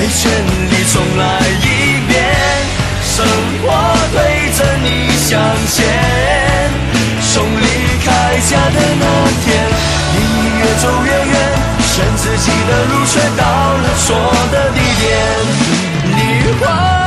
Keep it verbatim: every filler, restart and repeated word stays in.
全力重来一遍，生活推着你向前。从离开家的那天，你越走越远，选自己的路却到了错的地点。你话